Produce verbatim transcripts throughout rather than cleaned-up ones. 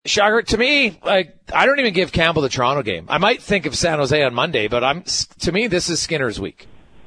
Chager, to me, like, I don't even give Campbell the Toronto game. I might think of San Jose on Monday, but I'm to me, this is Skinner's week.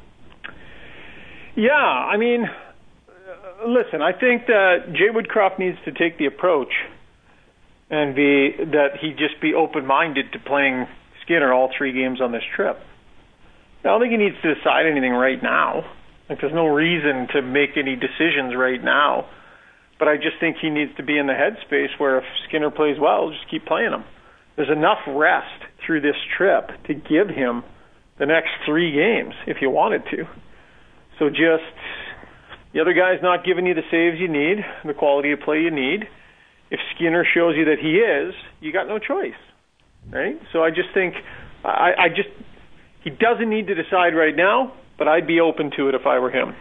Yeah, I mean, uh, listen, I think that Jay Woodcroft needs to take the approach and be that he just be open-minded to playing Skinner all three games on this trip. I don't think he needs to decide anything right now. Like, there's no reason to make any decisions right now. But I just think he needs to be in the headspace where if Skinner plays well, just keep playing him. There's enough rest through this trip to give him the next three games if you wanted to. So just, the other guy's not giving you the saves you need, the quality of play you need. If Skinner shows you that he is, you got no choice, right? So I just think, I, I just, he doesn't need to decide right now, but I'd be open to it if I were him.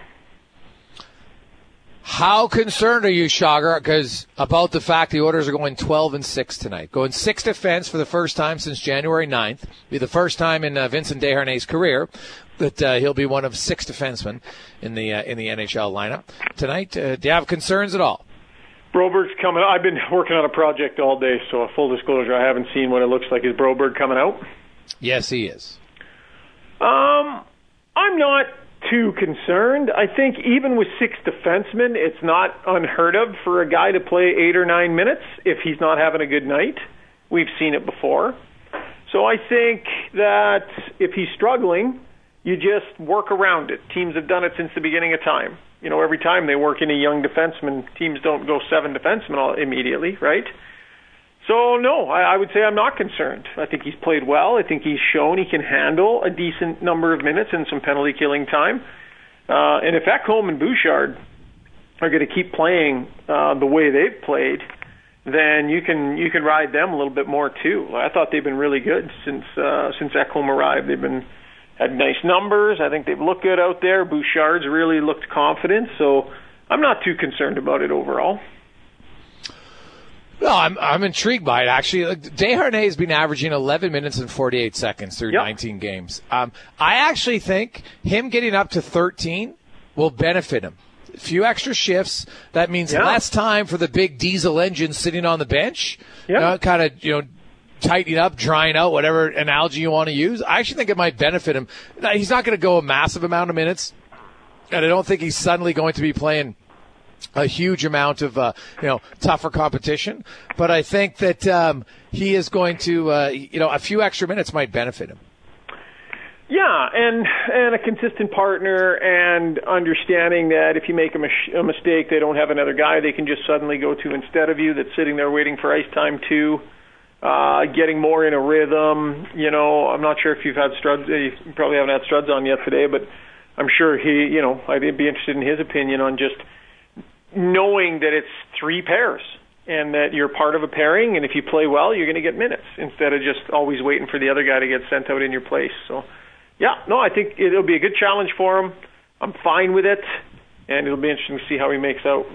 How concerned are you, Chager, because about the fact the Oilers are going twelve and six tonight, going six defense for the first time since January ninth, be the first time in uh, Vincent Desharnais' career that uh, he'll be one of six defensemen in the uh, in the N H L lineup tonight. Uh, do you have concerns at all? Broberg's coming. I've been working on a project all day, so full disclosure, I haven't seen what it looks like. Is Broberg coming out? Yes, he is. Um, I'm not too concerned. I think even with six defensemen, it's not unheard of for a guy to play eight or nine minutes if he's not having a good night. We've seen it before. So I think that if he's struggling, you just work around it. Teams have done it since the beginning of time. You know, every time they work in a young defenseman, teams don't go seven defensemen all immediately, right? So, no, I, I would say I'm not concerned. I think he's played well. I think he's shown he can handle a decent number of minutes and some penalty-killing time. Uh, and if Ekholm and Bouchard are going to keep playing uh, the way they've played, then you can you can ride them a little bit more, too. I thought they've been really good since uh, since Ekholm arrived. They've been had nice numbers. I think they've looked good out there. Bouchard's really looked confident. So I'm not too concerned about it overall. No, I'm I'm intrigued by it, actually. Like, Desharnais has been averaging eleven minutes and forty-eight seconds through yep. nineteen games. Um, I actually think him getting up to thirteen will benefit him. A few extra shifts. That means yeah. less time for the big diesel engine sitting on the bench. Yeah. Uh, kind of, you know, tightening up, drying out, whatever analogy you want to use. I actually think it might benefit him. He's not going to go a massive amount of minutes, and I don't think he's suddenly going to be playing a huge amount of, uh, you know, tougher competition. But I think that um, he is going to, uh, you know, a few extra minutes might benefit him. Yeah, and and a consistent partner and understanding that if you make a, mis- a mistake, they don't have another guy they can just suddenly go to instead of you that's sitting there waiting for ice time too. Uh, getting more in a rhythm. You know, I'm not sure if you've had Struds, you probably haven't had Struds on yet today, but I'm sure he, you know, I'd be interested in his opinion on just knowing that it's three pairs and that you're part of a pairing, and if you play well, you're going to get minutes instead of just always waiting for the other guy to get sent out in your place. So, yeah, no, I think it'll be a good challenge for him. I'm fine with it, and it'll be interesting to see how he makes out.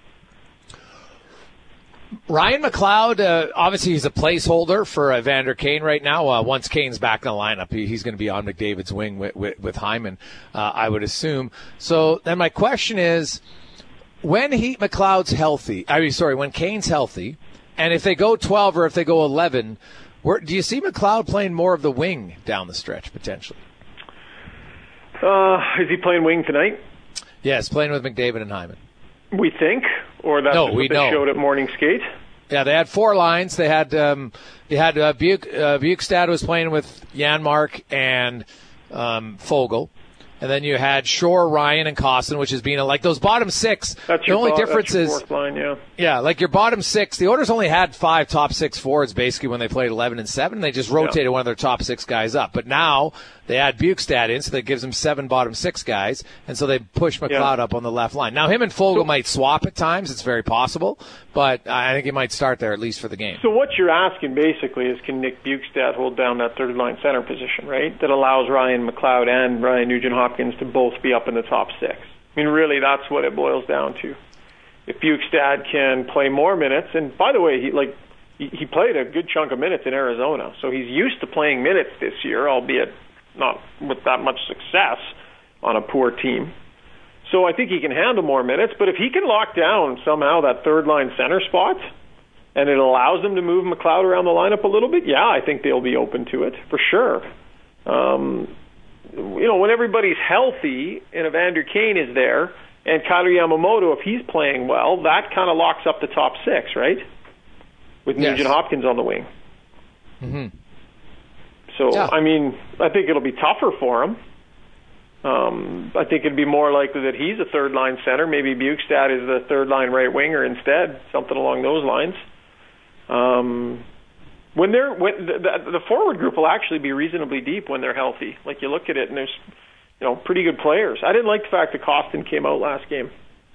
Ryan McLeod, uh, obviously he's a placeholder for uh, Vander Kane right now. Uh, once Kane's back in the lineup, he, he's going to be on McDavid's wing with, with, with Hyman, uh, I would assume. So then my question is, when he McLeod's healthy, I mean, sorry, when Kane's healthy, and if they go twelve or if they go eleven, where, do you see McLeod playing more of the wing down the stretch potentially? Uh, is he playing wing tonight? Yes, playing with McDavid and Hyman. We think, or that's no, what we they know. showed at morning skate. Yeah, they had four lines. They had um, they had uh, Buch, uh, Bukestad was playing with Janmark and um, Fogle. And then you had Shore, Ryan, and Costin, which has been a, like those bottom six. That's the your only bo- difference that's your is fourth line, yeah. Yeah, like your bottom six. The Oilers only had five top six forwards basically when they played eleven and seven. They just rotated yeah. one of their top six guys up. But now they add Bukestad in, so that gives them seven bottom six guys, and so they push McLeod yeah. up on the left line. Now him and Fogle so, might swap at times. It's very possible, but I think he might start there at least for the game. So what you're asking basically is, can Nick Bukestad hold down that third line center position, right? That allows Ryan McLeod and Ryan Nugent-Hopkins to both be up in the top six. I mean, really, that's what it boils down to. If Bukestad can play more minutes, and by the way, he like he, he played a good chunk of minutes in Arizona, so he's used to playing minutes this year, albeit not with that much success on a poor team. So I think he can handle more minutes, but if he can lock down somehow that third line center spot, and it allows them to move McLeod around the lineup a little bit, yeah, I think they'll be open to it, for sure. Um, you know, when everybody's healthy and Evander Kane is there, and Kailer Yamamoto, if he's playing well, that kind of locks up the top six, right? With yes. Nugent Hopkins on the wing. Mm-hmm. So, yeah. I mean, I think it'll be tougher for him. Um, I think it'd be more likely that he's a third-line center. Maybe Bukestad is the third-line right winger instead, something along those lines. Um, when they're when the, the, the forward group will actually be reasonably deep when they're healthy. Like, you look at it, and there's, you know, pretty good players. I didn't like the fact that Costin came out last game.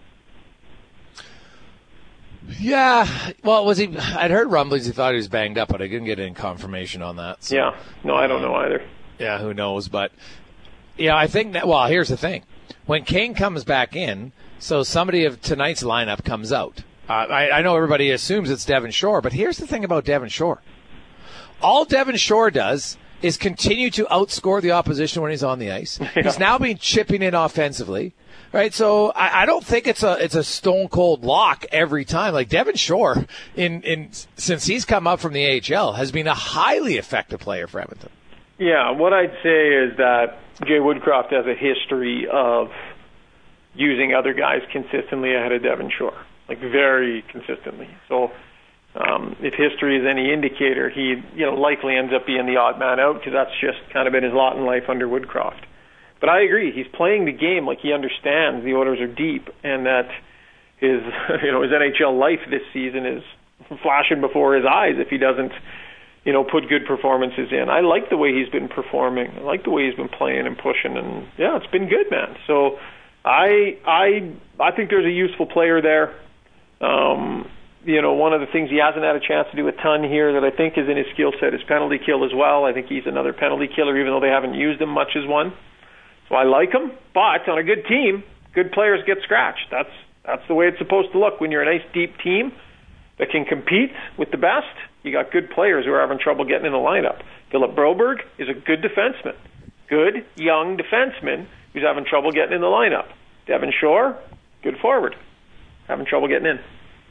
Yeah, well, was he? I'd heard rumblings he thought he was banged up, but I didn't get any confirmation on that. So, yeah, no, I don't know either. Yeah, who knows? But yeah, I think that. Well, here's the thing: when Kane comes back in, so somebody of tonight's lineup comes out. Uh, I, I know everybody assumes it's Devon Shore, but here's the thing about Devon Shore: all Devon Shore does is continue to outscore the opposition when he's on the ice. Yeah. He's now been chipping in offensively. Right, so I, I don't think it's a it's a stone cold lock every time. Like Devon Shore, in, in since he's come up from the A H L, has been a highly effective player for Edmonton. Yeah, what I'd say is that Jay Woodcroft has a history of using other guys consistently ahead of Devon Shore, like very consistently. So um, if history is any indicator, he you know likely ends up being the odd man out because that's just kind of been his lot in life under Woodcroft. But I agree. He's playing the game like he understands the Oilers are deep, and that his, you know, his N H L life this season is flashing before his eyes if he doesn't, you know, put good performances in. I like the way he's been performing. I like the way he's been playing and pushing, and yeah, it's been good, man. So I, I, I think there's a useful player there. Um, you know, one of the things he hasn't had a chance to do a ton here that I think is in his skill set is penalty kill as well. I think he's another penalty killer, even though they haven't used him much as one. So I like him, but on a good team, good players get scratched. That's that's the way it's supposed to look. When you're a nice, deep team that can compete with the best, you got good players who are having trouble getting in the lineup. Philip Broberg is a good defenseman, good, young defenseman who's having trouble getting in the lineup. Devon Shore, good forward, having trouble getting in.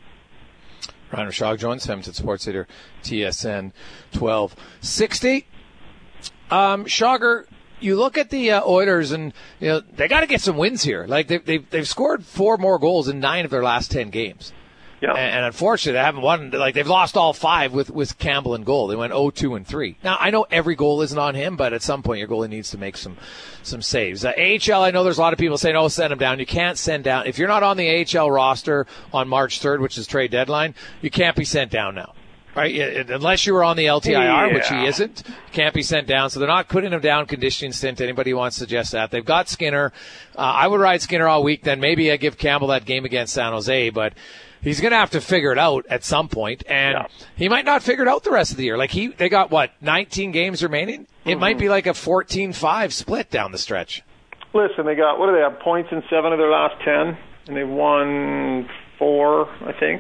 Ryan Rishaug joins him at Sports Leader T S N twelve sixty. Um, Shogger, you look at the uh, Oilers, and you know they got to get some wins here. Like they've, they've they've scored four more goals in nine of their last ten games. Yeah. And, and unfortunately, they haven't won. Like they've lost all five with, with Campbell in goal. They went oh two and three. Now I know every goal isn't on him, but at some point your goalie needs to make some some saves. Uh, A H L, I know there's a lot of people saying, "Oh, send him down." You can't send down if you're not on the A H L roster on March third, which is trade deadline. You can't be sent down now. Right, unless you were on the L T I R, yeah. which he isn't, can't be sent down. So they're not putting him down conditioning stint. Anybody who wants to suggest that. They've got Skinner. Uh, I would ride Skinner all week. Then maybe I give Campbell that game against San Jose, but he's going to have to figure it out at some point, and yeah. he might not figure it out the rest of the year. Like he, they got what nineteen games remaining. It mm-hmm. might be like a fourteen five split down the stretch. Listen, they got what do they have? Points in seven of their last ten, and they've won four, I think.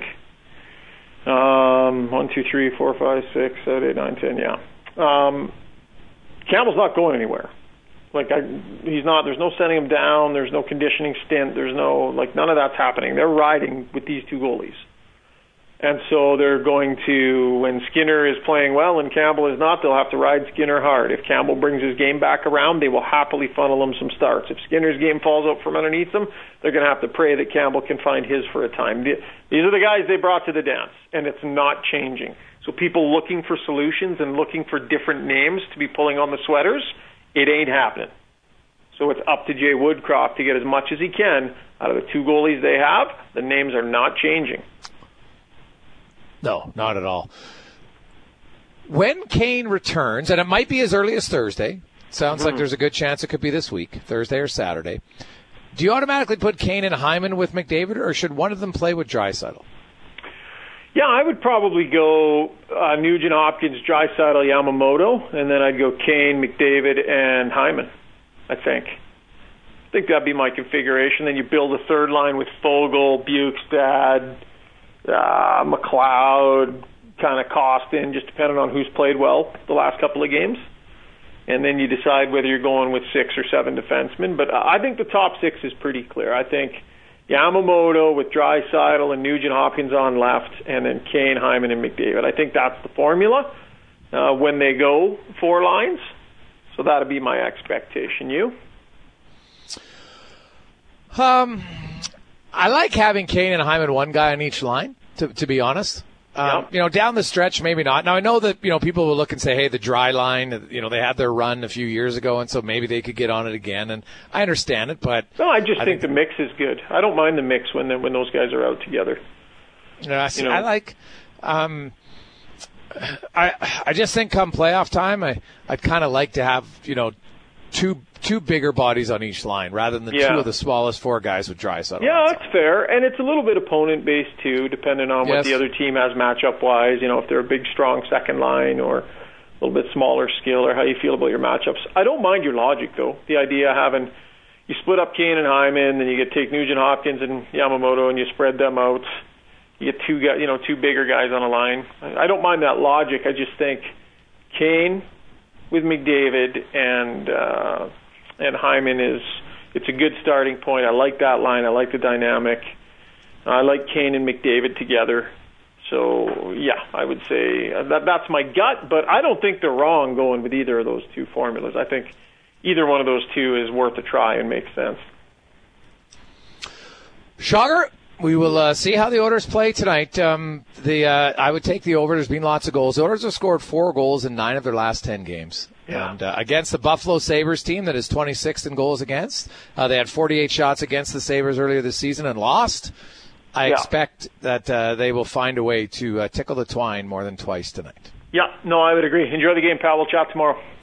Um, one, two, three, four, five, six, seven, eight, nine, ten. Yeah. Um, Campbell's not going anywhere. Like I, he's not. There's no sending him down. There's no conditioning stint. There's no like none of that's happening. They're riding with these two goalies, and so they're going to. When Skinner is playing well and Campbell is not, they'll have to ride Skinner hard. If Campbell brings his game back around, they will happily funnel him some starts. If Skinner's game falls out from underneath them, they're going to have to pray that Campbell can find his for a time. These are the guys they brought to the dance, and it's not changing. So people looking for solutions and looking for different names to be pulling on the sweaters, it ain't happening. So it's up to Jay Woodcroft to get as much as he can out of the two goalies they have. The names are not changing. No, not at all. When Kane returns, and it might be as early as Thursday, sounds mm-hmm. like there's a good chance it could be this week, Thursday or Saturday, do you automatically put Kane and Hyman with McDavid, or should one of them play with Draisaitl? Yeah, I would probably go uh, Nugent Hopkins, Draisaitl, Yamamoto, and then I'd go Kane, McDavid, and Hyman, I think. I think that'd be my configuration. Then you build a third line with Foegele, Bukestad, uh, McLeod, kind of Costin, just depending on who's played well the last couple of games. And then you decide whether you're going with six or seven defensemen. But I think the top six is pretty clear. I think Yamamoto with Draisaitl and Nugent-Hopkins on left, and then Kane, Hyman, and McDavid. I think that's the formula uh, when they go four lines. So that'll be my expectation. You? Um, I like having Kane and Hyman, one guy on each line, to, to be honest. Um, yeah. You know, down the stretch, maybe not. Now, I know that, you know, people will look and say, hey, the dry line, you know, they had their run a few years ago, and so maybe they could get on it again, and I understand it, but... No, I just I think, think the mix is good. I don't mind the mix when when those guys are out together. You know, I, see, you know? I like... Um, I I just think come playoff time, I, I'd kind of like to have, you know, two two bigger bodies on each line rather than the yeah. two of the smallest four guys with Draisaitl. Yeah, that's fair. And it's a little bit opponent-based, too, depending on what yes. the other team has matchup-wise. You know, if they're a big, strong second line or a little bit smaller skill or how you feel about your matchups. I don't mind your logic, though. The idea of having you split up Kane and Hyman, then you get take Nugent-Hopkins and Yamamoto, and you spread them out. You get two guys, you know, two bigger guys on a line. I don't mind that logic. I just think Kane with McDavid and uh, and Hyman is it's a good starting point. I like that line. I like the dynamic. I like Kane and McDavid together. So yeah, I would say that that's my gut, but I don't think they're wrong going with either of those two formulas. I think either one of those two is worth a try and makes sense. Schauger, we will uh, see how the Oilers play tonight. Um, the uh, I would take the over. There's been lots of goals. The Oilers have scored four goals in nine of their last ten games. Yeah. And uh, against the Buffalo Sabres team that is twenty-sixth in goals against. Uh, they had forty-eight shots against the Sabres earlier this season and lost. I yeah. expect that uh, they will find a way to uh, tickle the twine more than twice tonight. Yeah, no, I would agree. Enjoy the game, pal. We'll chat tomorrow.